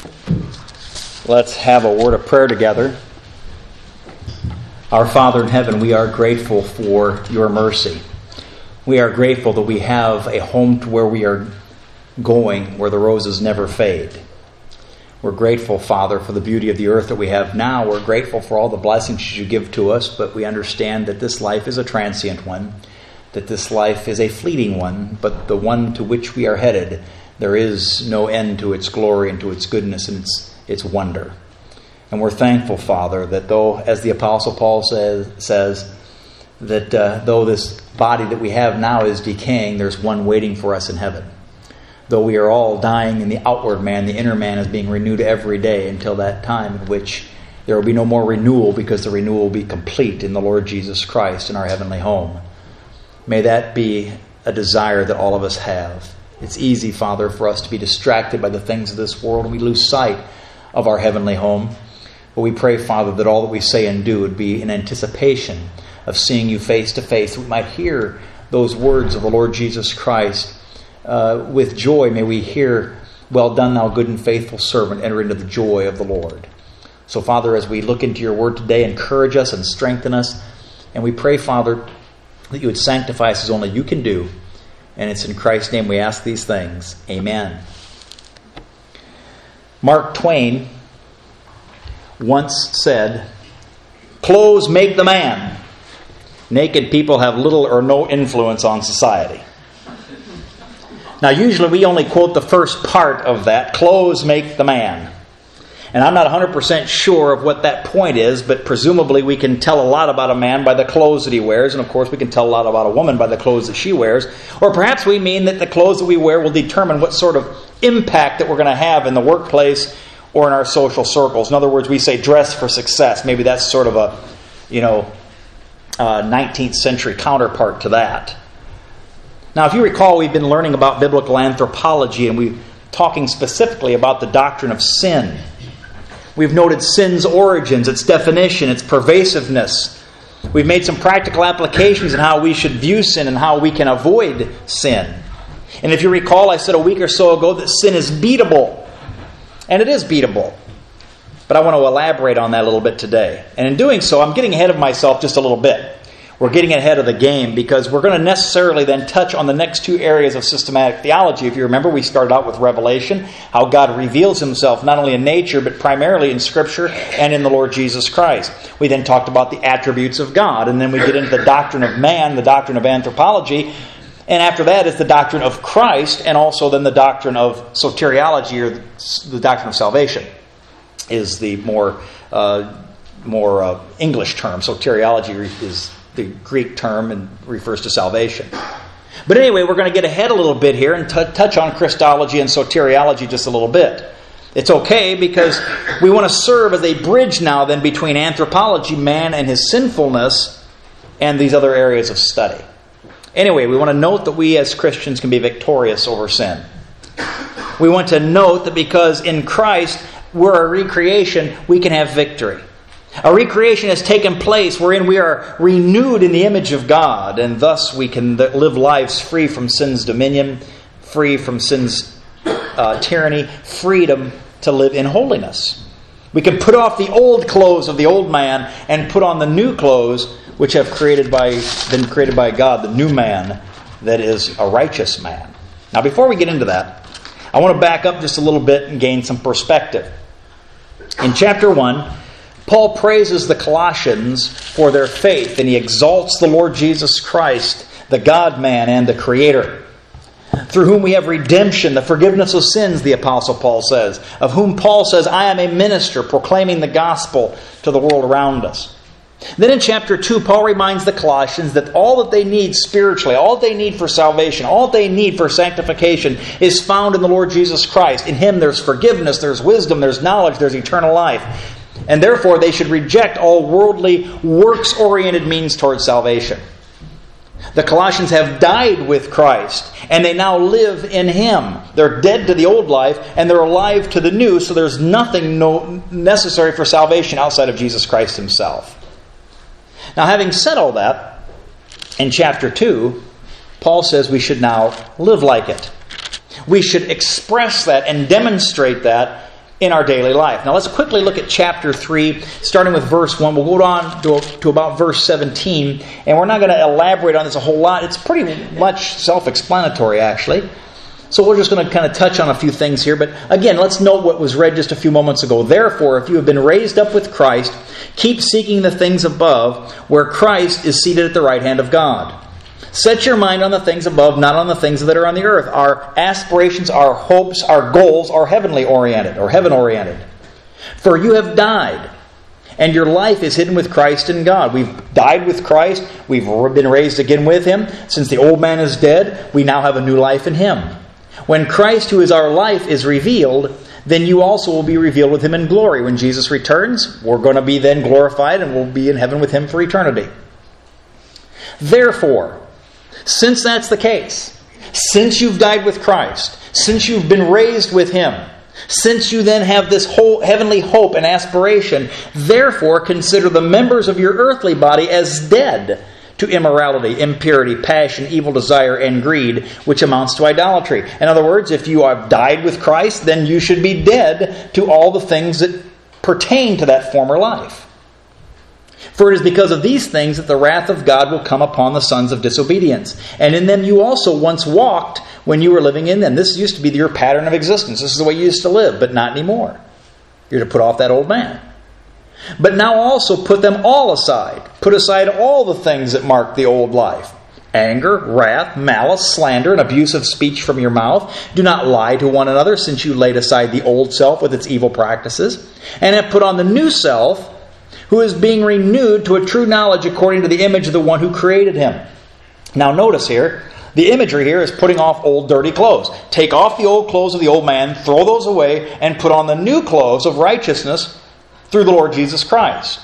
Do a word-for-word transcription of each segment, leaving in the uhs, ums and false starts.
Let's have a word of prayer together. Our Father in heaven, we are grateful for your mercy. We are grateful that we have a home to where we are going, where the roses never fade. We're grateful, Father, for the beauty of the earth that we have now. We're grateful for all the blessings you give to us, but we understand that this life is a transient one, that this life is a fleeting one, but the one to which we are headed, there is no end to its glory and to its goodness and its, its wonder. And we're thankful, Father, that though, as the Apostle Paul says, says that uh, though this body that we have now is decaying, there's one waiting for us in heaven. Though we are all dying in the outward man, the inner man is being renewed every day until that time in which there will be no more renewal, because the renewal will be complete in the Lord Jesus Christ in our heavenly home. May that be a desire that all of us have. It's easy, Father, for us to be distracted by the things of this world, and we lose sight of our heavenly home. But we pray, Father, that all that we say and do would be in anticipation of seeing you face to face. We might hear those words of the Lord Jesus Christ. Uh, with joy may we hear, "Well done, thou good and faithful servant, enter into the joy of the Lord." So, Father, as we look into your word today, encourage us and strengthen us. And we pray, Father, that you would sanctify us as only you can do. And it's in Christ's name we ask these things. Amen. Mark Twain once said, "Clothes make the man. Naked people have little or no influence on society." Now, usually we only quote the first part of that, "Clothes make the man." And I'm not one hundred percent sure of what that point is, but presumably we can tell a lot about a man by the clothes that he wears, and of course we can tell a lot about a woman by the clothes that she wears. Or perhaps we mean that the clothes that we wear will determine what sort of impact that we're going to have in the workplace or in our social circles. In other words, we say dress for success. Maybe that's sort of a, you know, uh, nineteenth century counterpart to that. Now, if you recall, we've been learning about biblical anthropology, and we're talking specifically about the doctrine of sin. We've noted sin's origins, its definition, its pervasiveness. We've made some practical applications in how we should view sin and how we can avoid sin. And if you recall, I said a week or so ago that sin is beatable. And it is beatable. But I want to elaborate on that a little bit today. And in doing so, I'm getting ahead of myself just a little bit. We're getting ahead of the game because we're going to necessarily then touch on the next two areas of systematic theology. If you remember, we started out with Revelation, how God reveals himself not only in nature, but primarily in Scripture and in the Lord Jesus Christ. We then talked about the attributes of God, and then we get into the doctrine of man, the doctrine of anthropology, and after that is the doctrine of Christ, and also then the doctrine of soteriology, or the doctrine of salvation, is the more, uh, more uh, English term. Soteriology is the Greek term and refers to salvation. But anyway, we're going to get ahead a little bit here and t- touch on Christology and soteriology just a little bit. It's okay because we want to serve as a bridge now then between anthropology, man and his sinfulness, and these other areas of study. Anyway, we want to note that we as Christians can be victorious over sin. We want to note that because in Christ we're a recreation, we can have victory. A recreation has taken place wherein we are renewed in the image of God, and thus we can live lives free from sin's dominion, free from sin's uh, tyranny, freedom to live in holiness. We can put off the old clothes of the old man and put on the new clothes which have created by been created by God, the new man that is a righteous man. Now, before we get into that, I want to back up just a little bit and gain some perspective. In chapter one, Paul praises the Colossians for their faith, and he exalts the Lord Jesus Christ, the God-man and the Creator, through whom we have redemption, the forgiveness of sins, the Apostle Paul says, of whom Paul says, "I am a minister proclaiming the gospel to the world around us." Then in chapter two, Paul reminds the Colossians that all that they need spiritually, all they need for salvation, all they need for sanctification is found in the Lord Jesus Christ. In Him there's forgiveness, there's wisdom, there's knowledge, there's eternal life. And therefore they should reject all worldly, works-oriented means towards salvation. The Colossians have died with Christ, and they now live in Him. They're dead to the old life, and they're alive to the new, so there's nothing no necessary for salvation outside of Jesus Christ Himself. Now, having said all that, in chapter two, Paul says we should now live like it. We should express that and demonstrate that in our daily life. Now let's quickly look at chapter three, starting with verse one. We'll go on to, to about verse seventeen, and we're not going to elaborate on this a whole lot. It's pretty much self-explanatory, actually. So we're just going to kind of touch on a few things here. But again, let's note what was read just a few moments ago. Therefore, if you have been raised up with Christ, keep seeking the things above, where Christ is seated at the right hand of God. Set your mind on the things above, not on the things that are on the earth. Our aspirations, our hopes, our goals are heavenly oriented, or heaven oriented. For you have died, and your life is hidden with Christ in God. We've died with Christ. We've been raised again with Him. Since the old man is dead, we now have a new life in Him. When Christ, who is our life, is revealed, then you also will be revealed with Him in glory. When Jesus returns, we're going to be then glorified and we'll be in heaven with Him for eternity. Therefore, since that's the case, since you've died with Christ, since you've been raised with Him, since you then have this whole heavenly hope and aspiration, therefore consider the members of your earthly body as dead to immorality, impurity, passion, evil desire, and greed, which amounts to idolatry. In other words, if you have died with Christ, then you should be dead to all the things that pertain to that former life. For it is because of these things that the wrath of God will come upon the sons of disobedience. And in them you also once walked when you were living in them. This used to be your pattern of existence. This is the way you used to live, but not anymore. You're to put off that old man. But now also put them all aside. Put aside all the things that mark the old life. Anger, wrath, malice, slander, and abusive speech from your mouth. Do not lie to one another, since you laid aside the old self with its evil practices, and have put on the new self, who is being renewed to a true knowledge according to the image of the one who created him. Now notice here, the imagery here is putting off old dirty clothes. Take off the old clothes of the old man, throw those away, and put on the new clothes of righteousness through the Lord Jesus Christ.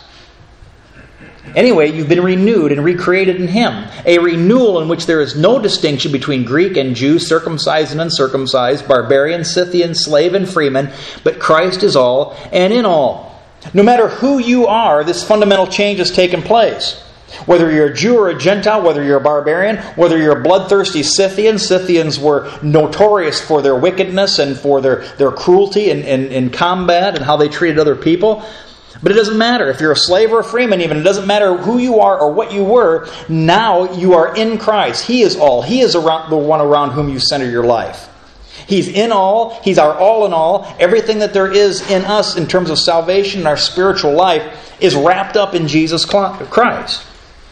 Anyway, you've been renewed and recreated in Him. A renewal in which there is no distinction between Greek and Jew, circumcised and uncircumcised, barbarian, Scythian, slave and freeman, but Christ is all and in all. No matter who you are, this fundamental change has taken place. Whether you're a Jew or a Gentile, whether you're a barbarian, whether you're a bloodthirsty Scythian. Scythians were notorious for their wickedness and for their, their cruelty in, in, in combat and how they treated other people. But it doesn't matter. If you're a slave or a freeman even, it doesn't matter who you are or what you were. Now you are in Christ. He is all. He is around, the one around whom you center your life. He's in all. He's our all in all. Everything that there is in us in terms of salvation and our spiritual life is wrapped up in Jesus Christ.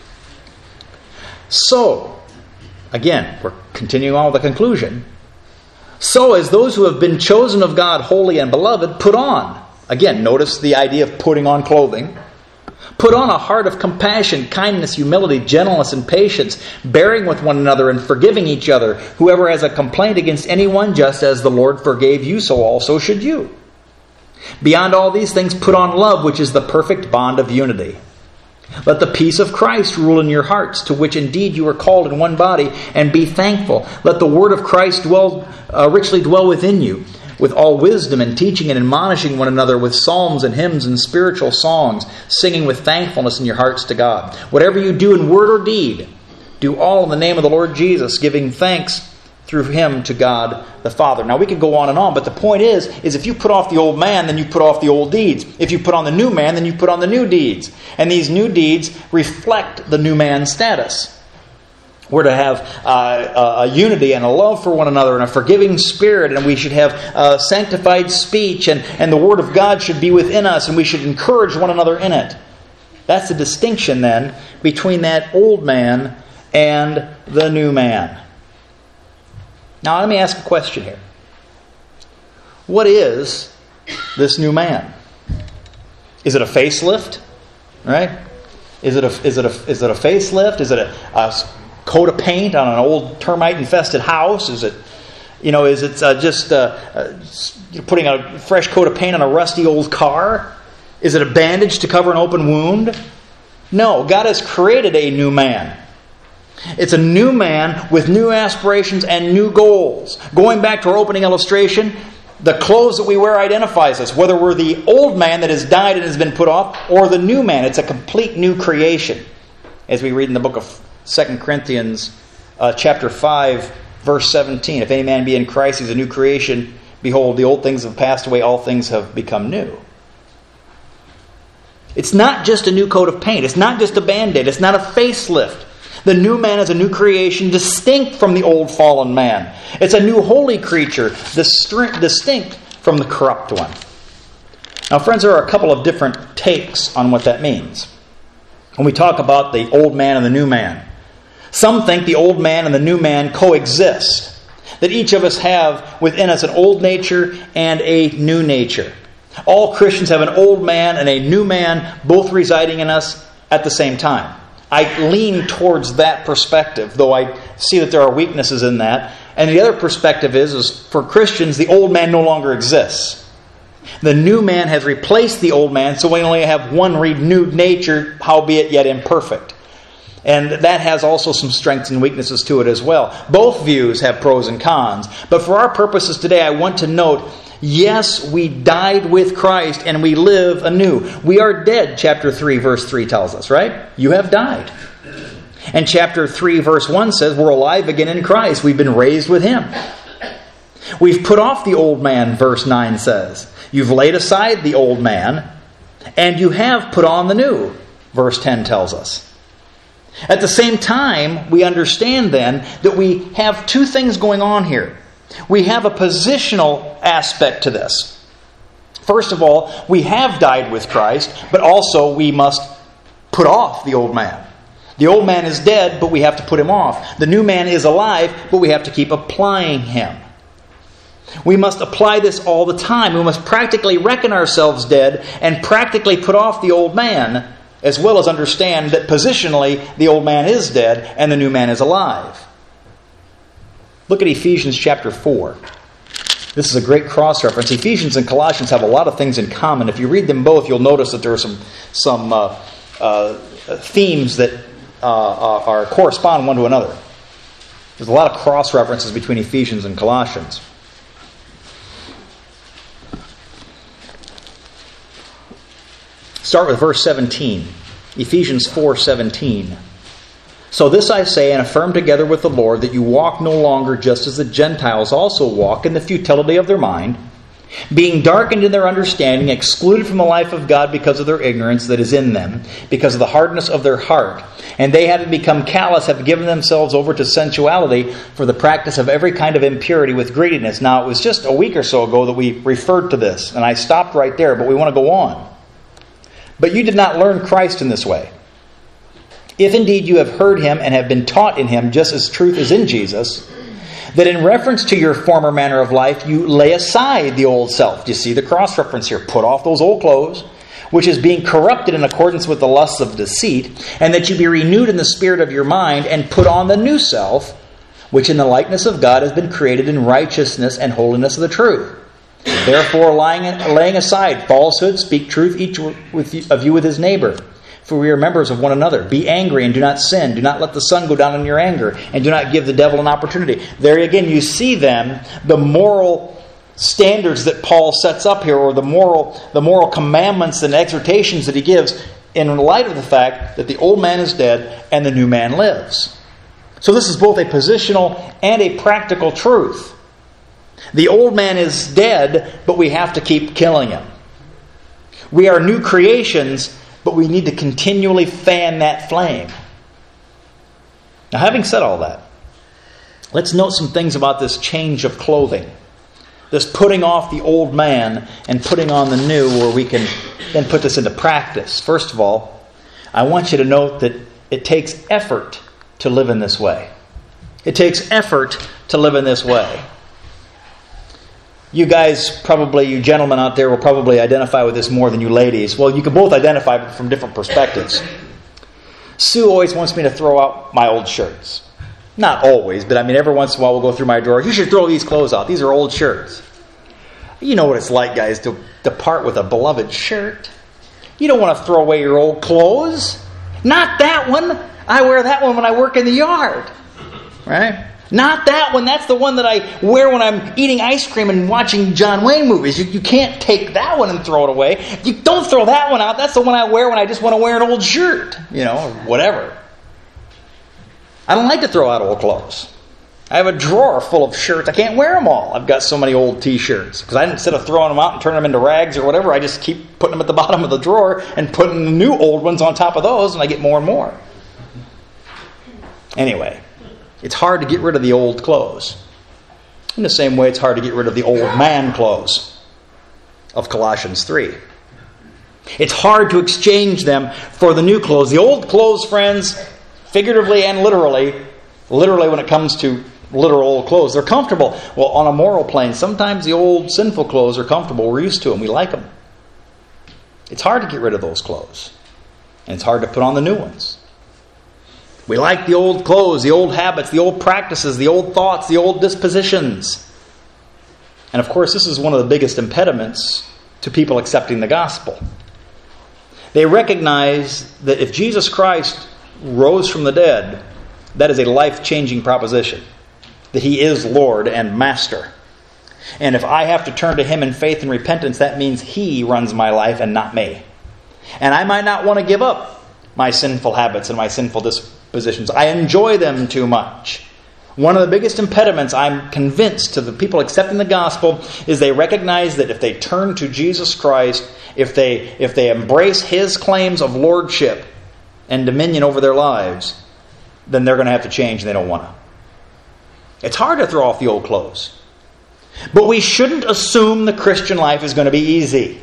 So, again, we're continuing on with the conclusion. So, as those who have been chosen of God, holy and beloved, put on. Again, notice the idea of putting on clothing. Put on a heart of compassion, kindness, humility, gentleness, and patience, bearing with one another and forgiving each other. Whoever has a complaint against anyone, just as the Lord forgave you, so also should you. Beyond all these things, put on love, which is the perfect bond of unity. Let the peace of Christ rule in your hearts, to which indeed you are called in one body, and be thankful. Let the word of Christ dwell uh, richly dwell within you, with all wisdom and teaching and admonishing one another with psalms and hymns and spiritual songs, singing with thankfulness in your hearts to God. Whatever you do in word or deed, do all in the name of the Lord Jesus, giving thanks through Him to God the Father. Now we could go on and on, but the point is, is if you put off the old man, then you put off the old deeds. If you put on the new man, then you put on the new deeds. And these new deeds reflect the new man's status. We're to have uh, a unity and a love for one another and a forgiving spirit, and we should have uh, sanctified speech, and, and the Word of God should be within us, and we should encourage one another in it. That's the distinction then between that old man and the new man. Now let me ask a question here. What is this new man? Is it a facelift? Right? Is it a is it a is it a facelift? Is it a, a coat of paint on an old termite-infested house? Is it, you know, is it uh, just uh, uh, putting a fresh coat of paint on a rusty old car? Is it a bandage to cover an open wound? No, God has created a new man. It's a new man with new aspirations and new goals. Going back to our opening illustration, the clothes that we wear identifies us, whether we're the old man that has died and has been put off, or the new man. It's a complete new creation. As we read in the book of Second Corinthians uh, chapter five, verse seventeen. If any man be in Christ, he's a new creation. Behold, the old things have passed away, all things have become new. It's not just a new coat of paint. It's not just a Band-Aid. It's not a facelift. The new man is a new creation distinct from the old fallen man. It's a new holy creature distinct from the corrupt one. Now, friends, there are a couple of different takes on what that means when we talk about the old man and the new man. Some think the old man and the new man coexist, that each of us have within us an old nature and a new nature. All Christians have an old man and a new man, both residing in us at the same time. I lean towards that perspective, though I see that there are weaknesses in that. And the other perspective is, is for Christians, the old man no longer exists. The new man has replaced the old man, so we only have one renewed nature, howbeit yet imperfect. And that has also some strengths and weaknesses to it as well. Both views have pros and cons. But for our purposes today, I want to note, yes, we died with Christ and we live anew. We are dead, chapter three, verse three tells us, right? You have died. And chapter three, verse one says, we're alive again in Christ. We've been raised with Him. We've put off the old man, verse nine says. You've laid aside the old man, and you have put on the new, verse ten tells us. At the same time, we understand then that we have two things going on here. We have a positional aspect to this. First of all, we have died with Christ, but also we must put off the old man. The old man is dead, but we have to put him off. The new man is alive, but we have to keep applying him. We must apply this all the time. We must practically reckon ourselves dead and practically put off the old man, as well as understand that positionally the old man is dead and the new man is alive. Look at Ephesians chapter four. This is a great cross-reference. Ephesians and Colossians have a lot of things in common. If you read them both, you'll notice that there are some, some uh, uh, themes that uh, are correspond one to another. There's a lot of cross-references between Ephesians and Colossians. Start with verse seventeen. Ephesians four seventeen. So this I say and affirm together with the Lord, that you walk no longer just as the Gentiles also walk in the futility of their mind, being darkened in their understanding, excluded from the life of God because of their ignorance that is in them, because of the hardness of their heart. And they, having become callous, have given themselves over to sensuality for the practice of every kind of impurity with greediness. Now, it was just a week or so ago that we referred to this, and I stopped right there, but we want to go on. But you did not learn Christ in this way. If indeed you have heard Him and have been taught in Him, just as truth is in Jesus, that in reference to your former manner of life, you lay aside the old self. Do you see the cross-reference here? Put off those old clothes, which is being corrupted in accordance with the lusts of deceit, and that you be renewed in the spirit of your mind, and put on the new self, which in the likeness of God has been created in righteousness and holiness of the truth. Therefore, lying, laying aside falsehood, speak truth each with, of you with his neighbor. For we are members of one another. Be angry and do not sin. Do not let the sun go down in your anger. And do not give the devil an opportunity. There again, you see then the moral standards that Paul sets up here, or the moral, the moral commandments and exhortations that he gives in light of the fact that the old man is dead and the new man lives. So this is both a positional and a practical truth. The old man is dead, but we have to keep killing him. We are new creations, but we need to continually fan that flame. Now, having said all that, let's note some things about this change of clothing. This putting off the old man and putting on the new, where we can then put this into practice. First of all, I want you to note that it takes effort to live in this way. It takes effort to live in this way. You guys probably, you gentlemen out there will probably identify with this more than you ladies. Well, you can both identify from different perspectives. Sue always wants me to throw out my old shirts. Not always, but I mean every once in a while we'll go through my drawer. You should throw these clothes out. These are old shirts. You know what it's like, guys, to, to part with a beloved shirt. You don't want to throw away your old clothes. Not that one. I wear that one when I work in the yard. Right? Not that one. That's the one that I wear when I'm eating ice cream and watching John Wayne movies. You, you can't take that one and throw it away. You don't throw that one out. That's the one I wear when I just want to wear an old shirt, you know, or whatever. I don't like to throw out old clothes. I have a drawer full of shirts. I can't wear them all. I've got so many old t-shirts. Because I, instead of throwing them out and turning them into rags or whatever, I just keep putting them at the bottom of the drawer and putting the new old ones on top of those, and I get more and more. Anyway, it's hard to get rid of the old clothes. In the same way, it's hard to get rid of the old man clothes of Colossians three. It's hard to exchange them for the new clothes. The old clothes, friends, figuratively and literally, literally when it comes to literal old clothes, they're comfortable. Well, on a moral plane, sometimes the old sinful clothes are comfortable. We're used to them. We like them. It's hard to get rid of those clothes. And it's hard to put on the new ones. We like the old clothes, the old habits, the old practices, the old thoughts, the old dispositions. And of course, this is one of the biggest impediments to people accepting the gospel. They recognize that if Jesus Christ rose from the dead, that is a life-changing proposition. That He is Lord and Master. And if I have to turn to Him in faith and repentance, that means He runs my life and not me. And I might not want to give up my sinful habits and my sinful dispositions. I enjoy them too much. One of the biggest impediments, I'm convinced, to the people accepting the gospel is they recognize that if they turn to Jesus Christ, if they if they embrace His claims of lordship and dominion over their lives, then they're going to have to change and they don't want to. It's hard to throw off the old clothes. But we shouldn't assume the Christian life is going to be easy.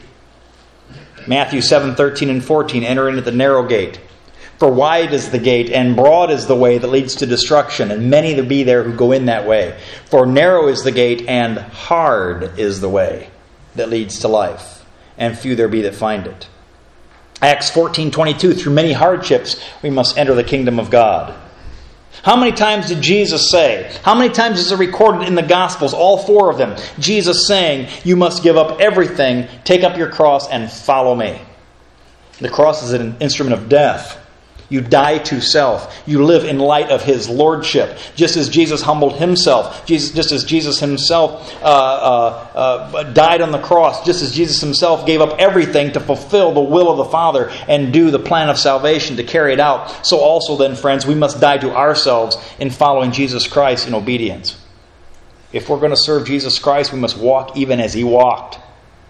Matthew seven, thirteen and fourteen, enter into the narrow gate. For wide is the gate, and broad is the way that leads to destruction, and many there be there who go in that way. For narrow is the gate, and hard is the way that leads to life, and few there be that find it. Acts fourteen twenty-two, through many hardships we must enter the kingdom of God. How many times did Jesus say? How many times is it recorded in the Gospels? All four of them. Jesus saying, you must give up everything, take up your cross, and follow me. The cross is an instrument of death. You die to self. You live in light of His lordship. Just as Jesus humbled Himself. Jesus, just as Jesus Himself uh, uh, uh, died on the cross. Just as Jesus Himself gave up everything to fulfill the will of the Father and do the plan of salvation, to carry it out. So also then, friends, we must die to ourselves in following Jesus Christ in obedience. If we're going to serve Jesus Christ, we must walk even as He walked.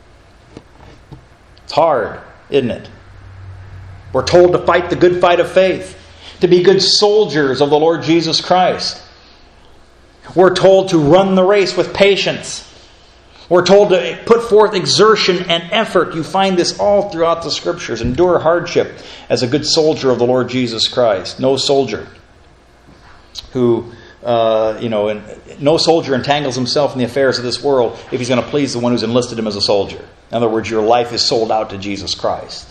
It's hard, isn't it? We're told to fight the good fight of faith, to be good soldiers of the Lord Jesus Christ. We're told to run the race with patience. We're told to put forth exertion and effort. You find this all throughout the Scriptures. Endure hardship as a good soldier of the Lord Jesus Christ. No soldier who, uh, you know, no soldier entangles himself in the affairs of this world if he's going to please the one who's enlisted him as a soldier. In other words, your life is sold out to Jesus Christ.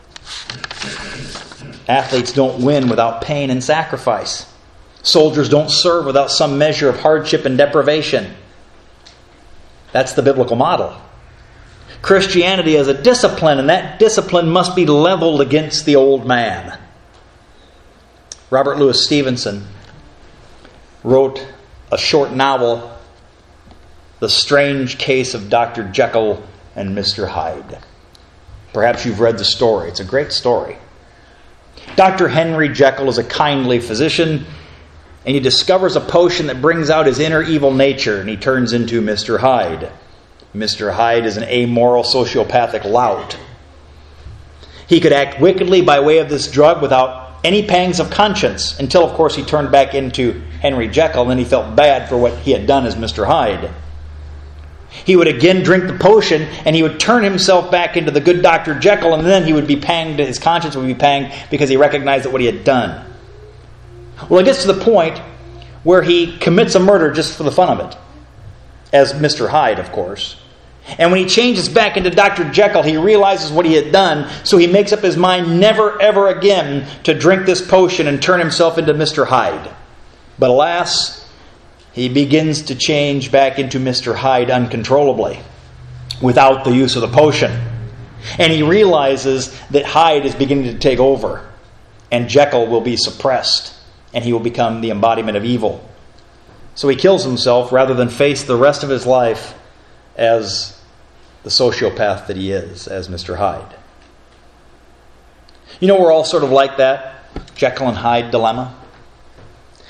Athletes don't win without pain and sacrifice. Soldiers don't serve without some measure of hardship and deprivation. That's the biblical model. Christianity is a discipline, and that discipline must be leveled against the old man. Robert Louis Stevenson wrote a short novel, The Strange Case of Doctor Jekyll and Mister Hyde. Perhaps you've read the story. It's a great story. Doctor Henry Jekyll is a kindly physician, and he discovers a potion that brings out his inner evil nature, and he turns into Mister Hyde. Mister Hyde is an amoral, sociopathic lout. He could act wickedly by way of this drug without any pangs of conscience, until, of course, he turned back into Henry Jekyll, and then he felt bad for what he had done as Mister Hyde. He would again drink the potion, and he would turn himself back into the good Doctor Jekyll, and then he would be panged, his conscience would be panged because he recognized that what he had done. Well, it gets to the point where he commits a murder just for the fun of it, as Mister Hyde, of course. And when he changes back into Doctor Jekyll, he realizes what he had done, so he makes up his mind never, ever again to drink this potion and turn himself into Mister Hyde. But alas, he begins to change back into Mister Hyde uncontrollably, without the use of the potion. And he realizes that Hyde is beginning to take over, and Jekyll will be suppressed, and he will become the embodiment of evil. So he kills himself rather than face the rest of his life as the sociopath that he is, as Mister Hyde. You know, we're all sort of like that Jekyll and Hyde dilemma.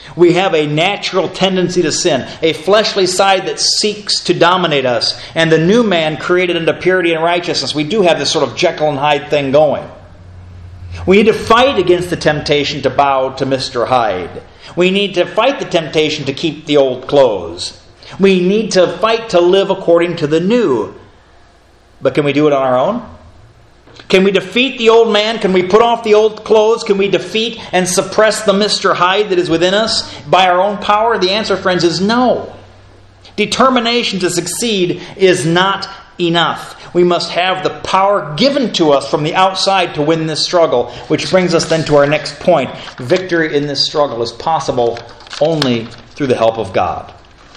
We have a natural tendency to sin, a fleshly side that seeks to dominate us, and the new man created into purity and righteousness. We do have this sort of Jekyll and Hyde thing going. We need to fight against the temptation to bow to Mister Hyde. We need to fight the temptation to keep the old clothes. We need to fight to live according to the new. But can we do it on our own? Can we defeat the old man? Can we put off the old clothes? Can we defeat and suppress the Mister Hyde that is within us by our own power? The answer, friends, is no. Determination to succeed is not enough. We must have the power given to us from the outside to win this struggle, which brings us then to our next point. Victory in this struggle is possible only through the help of God.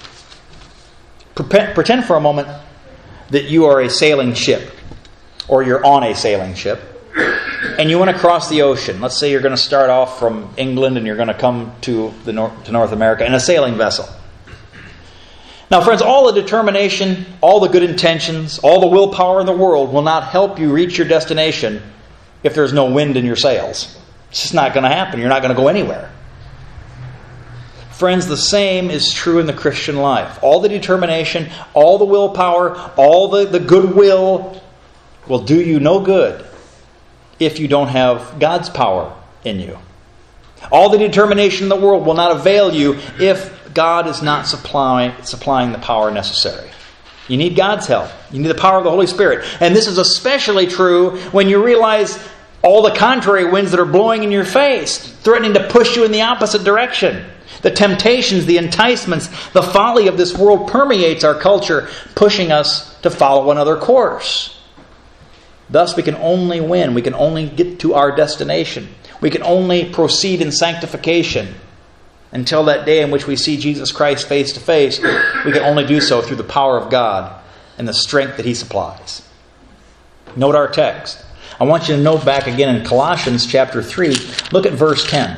Pretend for a moment that you are a sailing ship, or you're on a sailing ship, and you want to cross the ocean. Let's say you're going to start off from England and you're going to come to the North, to North America in a sailing vessel. Now, friends, all the determination, all the good intentions, all the willpower in the world will not help you reach your destination if there's no wind in your sails. It's just not going to happen. You're not going to go anywhere. Friends, the same is true in the Christian life. All the determination, all the willpower, all the, the goodwill will do you no good if you don't have God's power in you. All the determination in the world will not avail you if God is not supplying, supplying the power necessary. You need God's help. You need the power of the Holy Spirit. And this is especially true when you realize all the contrary winds that are blowing in your face, threatening to push you in the opposite direction. The temptations, the enticements, the folly of this world permeates our culture, pushing us to follow another course. Thus, we can only win. We can only get to our destination. We can only proceed in sanctification until that day in which we see Jesus Christ face to face. We can only do so through the power of God and the strength that He supplies. Note our text. I want you to note back again in Colossians chapter three. Look at verse ten.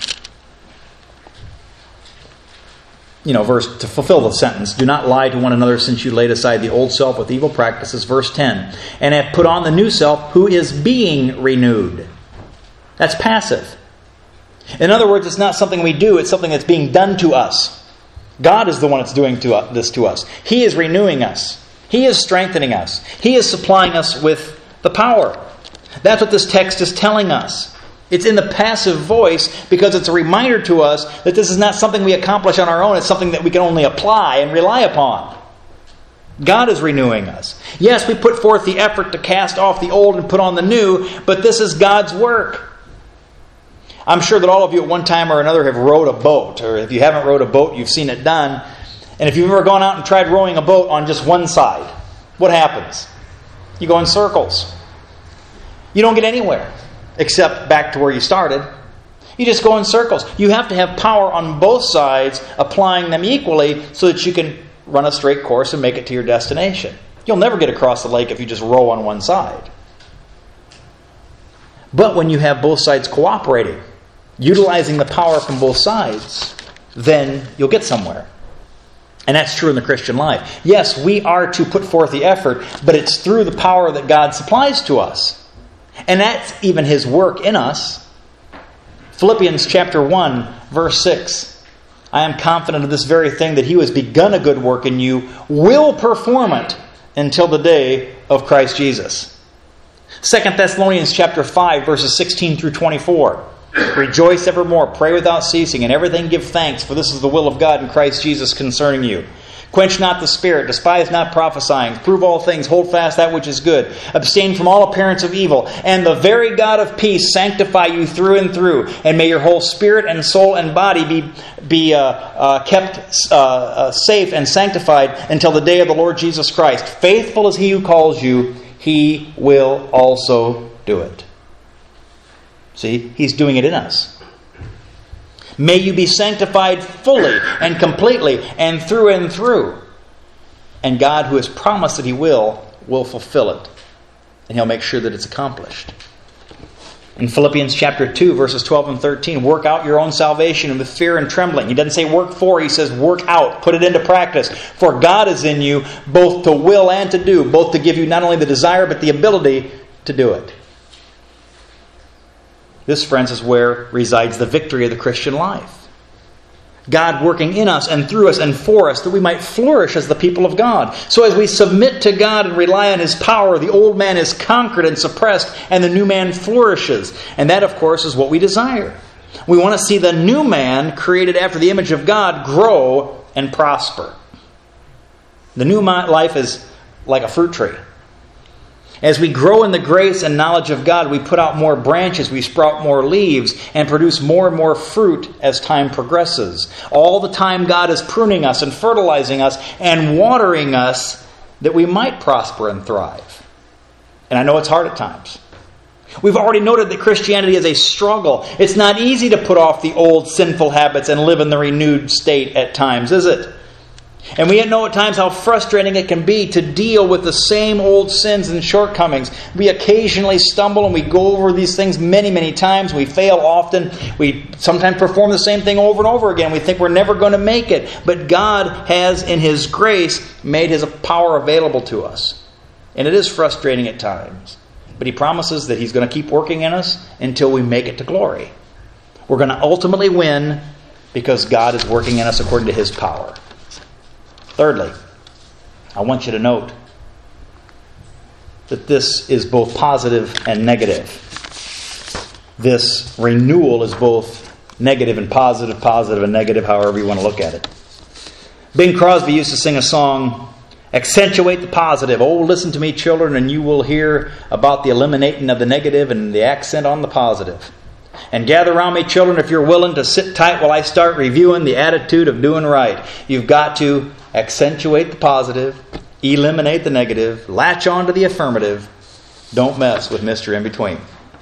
You know, verse to fulfill the sentence. Do not lie to one another, since you laid aside the old self with evil practices. Verse ten. And have put on the new self, who is being renewed. That's passive. In other words, it's not something we do. It's something that's being done to us. God is the one that's doing to this to us. He is renewing us. He is strengthening us. He is supplying us with the power. That's what this text is telling us. It's in the passive voice because it's a reminder to us that this is not something we accomplish on our own. It's something that we can only apply and rely upon. God is renewing us. Yes, we put forth the effort to cast off the old and put on the new, but this is God's work. I'm sure that all of you at one time or another have rowed a boat, or if you haven't rowed a boat, you've seen it done. And if you've ever gone out and tried rowing a boat on just one side, what happens? You go in circles. You don't get anywhere, except back to where you started. You just go in circles. You have to have power on both sides, applying them equally so that you can run a straight course and make it to your destination. You'll never get across the lake if you just row on one side. But when you have both sides cooperating, utilizing the power from both sides, then you'll get somewhere. And that's true in the Christian life. Yes, we are to put forth the effort, but it's through the power that God supplies to us. And that's even His work in us. Philippians chapter one, verse six. I am confident of this very thing, that He who has begun a good work in you will perform it until the day of Christ Jesus. Second Thessalonians chapter five, verses sixteen through twenty-four. Rejoice evermore, pray without ceasing, and everything give thanks, for this is the will of God in Christ Jesus concerning you. Quench not the spirit, despise not prophesying, prove all things, hold fast that which is good, abstain from all appearance of evil, and the very God of peace sanctify you through and through, and may your whole spirit and soul and body be be uh, uh, kept uh, uh, safe and sanctified until the day of the Lord Jesus Christ. Faithful is He who calls you, He will also do it. See, He's doing it in us. May you be sanctified fully and completely and through and through. And God, who has promised that He will, will fulfill it. And He'll make sure that it's accomplished. In Philippians chapter two, verses twelve and thirteen, work out your own salvation with fear and trembling. He doesn't say work for, He says work out, put it into practice. For God is in you, both to will and to do, both to give you not only the desire, but the ability to do it. This, friends, is where resides the victory of the Christian life. God working in us and through us and for us, that we might flourish as the people of God. So as we submit to God and rely on His power, the old man is conquered and suppressed, and the new man flourishes. And that, of course, is what we desire. We want to see the new man, created after the image of God, grow and prosper. The new life is like a fruit tree. As we grow in the grace and knowledge of God, we put out more branches, we sprout more leaves, and produce more and more fruit as time progresses. All the time God is pruning us and fertilizing us and watering us that we might prosper and thrive. And I know it's hard at times. We've already noted that Christianity is a struggle. It's not easy to put off the old sinful habits and live in the renewed state at times, is it? And we know at times how frustrating it can be to deal with the same old sins and shortcomings. We occasionally stumble and we go over these things many, many times. We fail often. We sometimes perform the same thing over and over again. We think we're never going to make it. But God has, in His grace, made His power available to us. And it is frustrating at times. But He promises that He's going to keep working in us until we make it to glory. We're going to ultimately win because God is working in us according to His power. Thirdly, I want you to note that this is both positive and negative. This renewal is both negative and positive, positive and negative, however you want to look at it. Bing Crosby used to sing a song, "Accentuate the positive. Oh, listen to me, children, and you will hear about the eliminating of the negative and the accent on the positive. And gather around me, children, if you're willing to sit tight while I start reviewing the attitude of doing right. You've got to accentuate the positive, eliminate the negative, latch on to the affirmative. Don't mess with Mister In-Between."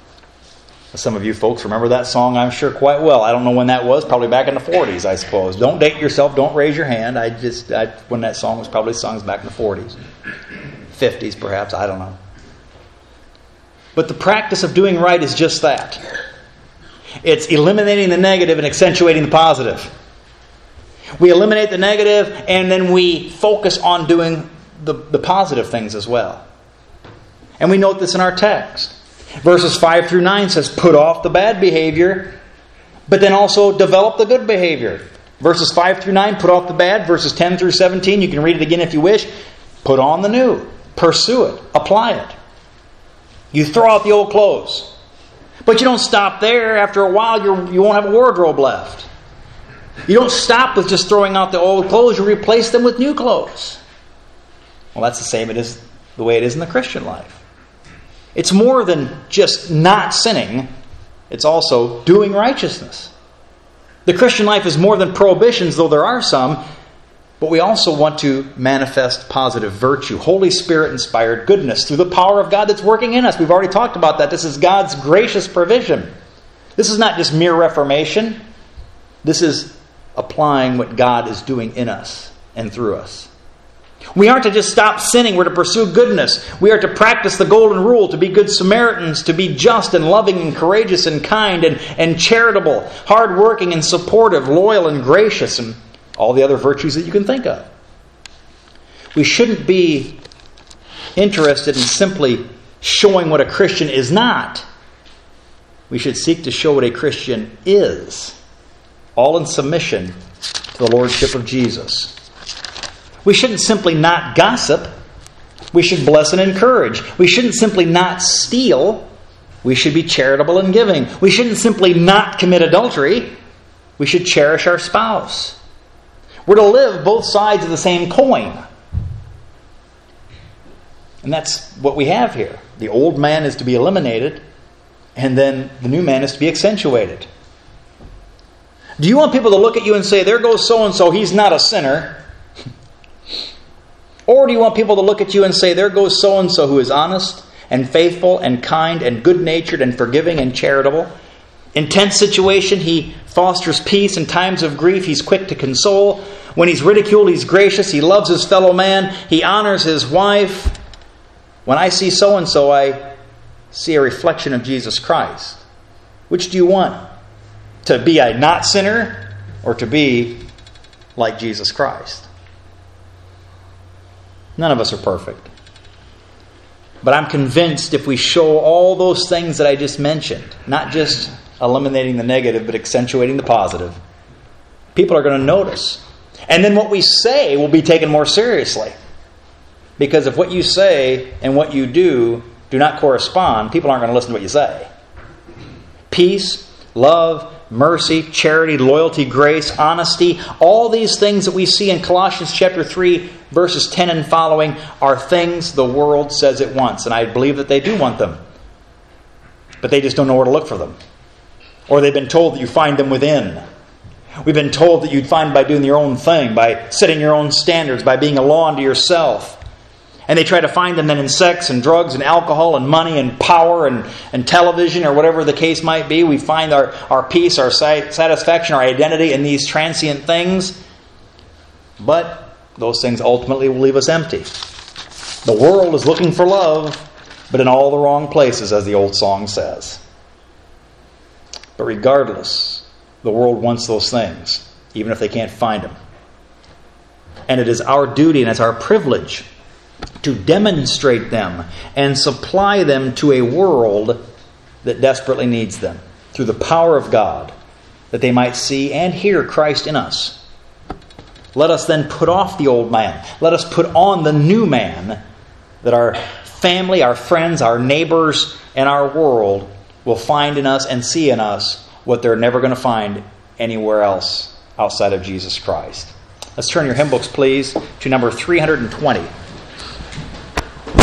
Some of you folks remember that song, I'm sure, quite well. I don't know when that was, probably back in the forties, I suppose. Don't date yourself, don't raise your hand. I just, I, when that song was probably sung back in the forties. fifties, perhaps, I don't know. But the practice of doing right is just that. It's eliminating the negative and accentuating the positive. We eliminate the negative and then we focus on doing the, the positive things as well. And we note this in our text. Verses five through nine says, put off the bad behavior, but then also develop the good behavior. Verses five through nine, put off the bad. Verses ten through seventeen, you can read it again if you wish. Put on the new. Pursue it. Apply it. You throw out the old clothes. But you don't stop there. After a while, you're, you won't have a wardrobe left. You don't stop with just throwing out the old clothes. You replace them with new clothes. Well, that's the same it is the way it is in the Christian life. It's more than just not sinning. It's also doing righteousness. The Christian life is more than prohibitions, though there are some. But we also want to manifest positive virtue, Holy Spirit-inspired goodness through the power of God that's working in us. We've already talked about that. This is God's gracious provision. This is not just mere reformation. This is applying what God is doing in us and through us. We aren't to just stop sinning. We're to pursue goodness. We are to practice the golden rule, to be good Samaritans, to be just and loving and courageous and kind and, and charitable, hardworking and supportive, loyal and gracious, and all the other virtues that you can think of. We shouldn't be interested in simply showing what a Christian is not. We should seek to show what a Christian is, all in submission to the Lordship of Jesus. We shouldn't simply not gossip. We should bless and encourage. We shouldn't simply not steal. We should be charitable and giving. We shouldn't simply not commit adultery. We should cherish our spouse. We're to live both sides of the same coin. And that's what we have here. The old man is to be eliminated, and then the new man is to be accentuated. Do you want people to look at you and say, there goes so-and-so, he's not a sinner? Or do you want people to look at you and say, there goes so-and-so who is honest and faithful and kind and good-natured and forgiving and charitable? In tense situation, he fosters peace. In times of grief, he's quick to console. When he's ridiculed, he's gracious. He loves his fellow man. He honors his wife. When I see so-and-so, I see a reflection of Jesus Christ. Which do you want? To be a not sinner or to be like Jesus Christ? None of us are perfect. But I'm convinced if we show all those things that I just mentioned, not just eliminating the negative, but accentuating the positive, People are going to notice. And then what we say will be taken more seriously. Because if what you say and what you do do not correspond, people aren't going to listen to what you say. Peace, love, mercy, charity, loyalty, grace, honesty, all these things that we see in Colossians chapter three, verses ten and following, are things the world says it wants. And I believe that they do want them. But they just don't know where to look for them. Or they've been told that you find them within. We've been told that you'd find by doing your own thing, by setting your own standards, by being a law unto yourself. And they try to find them then in sex and drugs and alcohol and money and power and, and television or whatever the case might be. We find our, our peace, our satisfaction, our identity in these transient things. But those things ultimately will leave us empty. The world is looking for love, but in all the wrong places, as the old song says. But regardless, the world wants those things, even if they can't find them. And it is our duty and it's our privilege to demonstrate them and supply them to a world that desperately needs them through the power of God, that they might see and hear Christ in us. Let us then put off the old man. Let us put on the new man, that our family, our friends, our neighbors, and our world will find in us and see in us what they're never going to find anywhere else outside of Jesus Christ. Let's turn your hymn books, please, to number three hundred twenty.